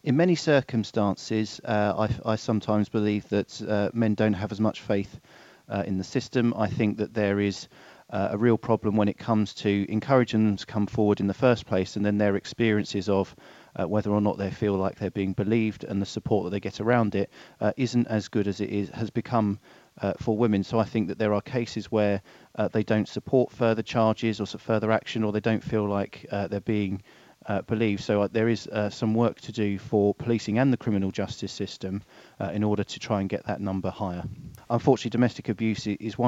In many circumstances, I sometimes believe that men don't have as much faith in the system. I think that there is a real problem when it comes to encouraging them to come forward in the first place, and then their experiences of whether or not they feel like they're being believed and the support that they get around it isn't as good as has become for women. So I think that there are cases where they don't support further charges or further action, or they don't feel like they're being believe. So there is some work to do for policing and the criminal justice system in order to try and get that number higher. Unfortunately, domestic abuse is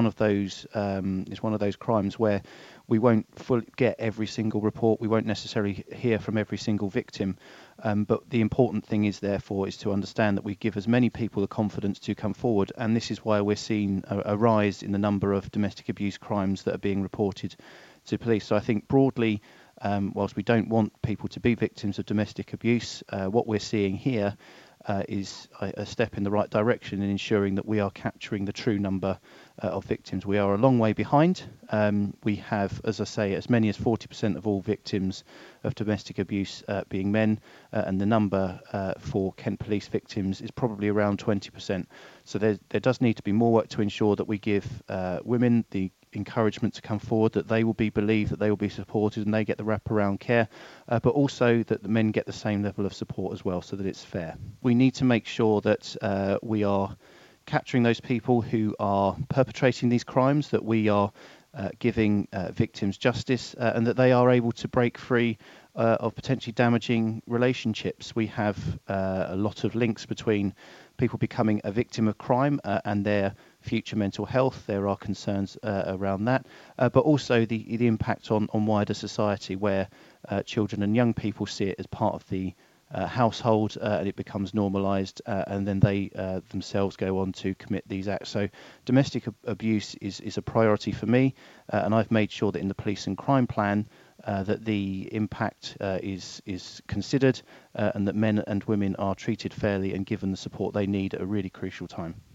one of those crimes where we won't get every single report. We won't necessarily hear from every single victim. But the important thing is, therefore, is to understand that we give as many people the confidence to come forward, and this is why we're seeing a rise in the number of domestic abuse crimes that are being reported to police. So I think broadly, whilst we don't want people to be victims of domestic abuse, what we're seeing here is a step in the right direction in ensuring that we are capturing the true number of victims. We are a long way behind. We have, as I say, as many as 40% of all victims of domestic abuse being men, and the number for Kent Police victims is probably around 20%. So there does need to be more work to ensure that we give women the encouragement to come forward, that they will be believed, that they will be supported, and they get the wraparound care, but also that the men get the same level of support as well, so that it's fair. We need to make sure that we are capturing those people who are perpetrating these crimes, that we are giving victims justice, and that they are able to break free of potentially damaging relationships. We have a lot of links between people becoming a victim of crime and their future mental health. There are concerns around that, but also the impact on wider society, where children and young people see it as part of the household, and it becomes normalised, and then they themselves go on to commit these acts. So domestic abuse is a priority for me, and I've made sure that in the police and crime plan that the impact is considered, and that men and women are treated fairly and given the support they need at a really crucial time.